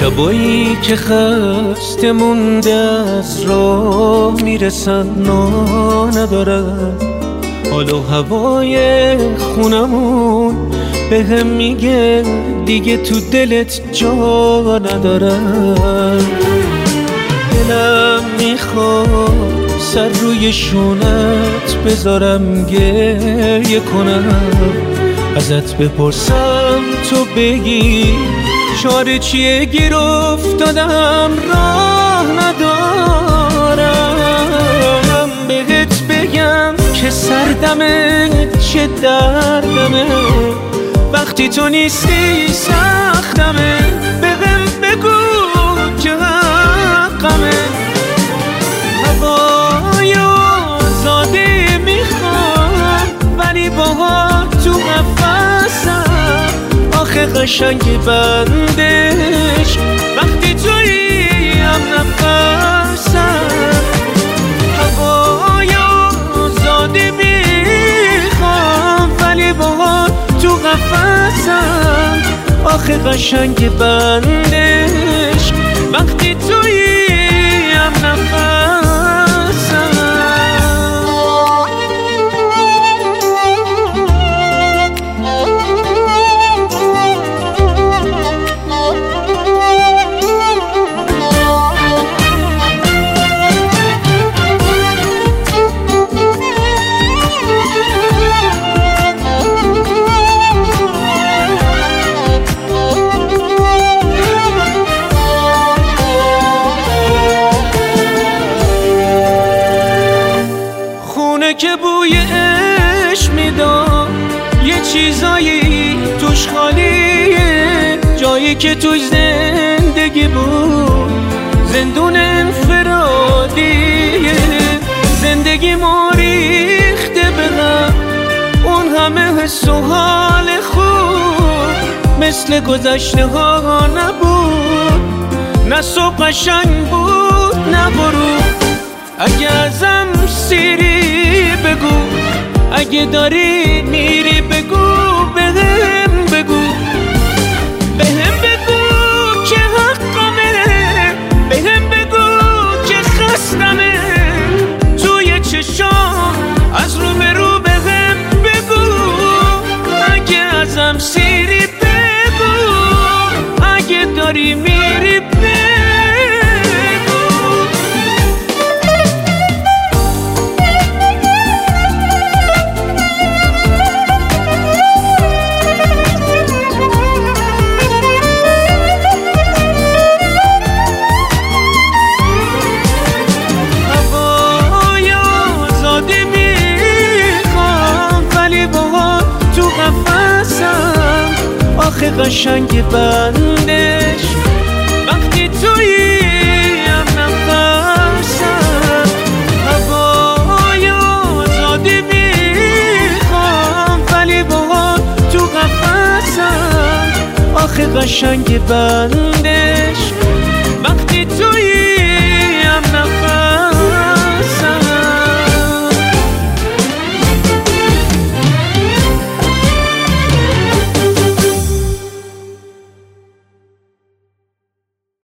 شبایی که خسته مونده از راه میرسن نا ندارن، حال و هوای خونمون به هم میگه دیگه تو دلت جا ندارن. دلم میخواد سر روی شونت بذارم گریه کنم، ازت بپرسم تو بگی چاره چیه، گیر افتادم راه ندارم. بهت بگم که سردمه چه دردمه، وقتی تو نیستی سختمه. بهم بگو که حقمه، هوای آزادی میخوام ولی باهات تو قفسم. آخه قشنگ بندش وقتی تویی هم نفسم. هوای آزادی میخوام ولی باهات تو قفسم. آخه قشنگ بندش وقتی تویی هم نفسم. که بوی عشق میداد، یه چیزایی توش خالیه، جایی که توش زندگی بود زندون انفرادیه. زندگی ما ریخته به غم، اون همه حس و حال خوب مثل گذشته ها نبود، نه صبح قشنگ بود نه غروب. اگه ازم سیری بگو، اگه داری میری بگو، بهم بگو، بهم بگو که حقمه، بهم بگو که خستمه. توی چشام از رو به رو بهم بگو، اگه ازم سیری بگو، اگه داری میری بگو. آخه قشنگ بندش وقتی تویی هم نفسم. هوای آزادی میخوام ولی باهات تو قفسم. آخه قشنگ بندش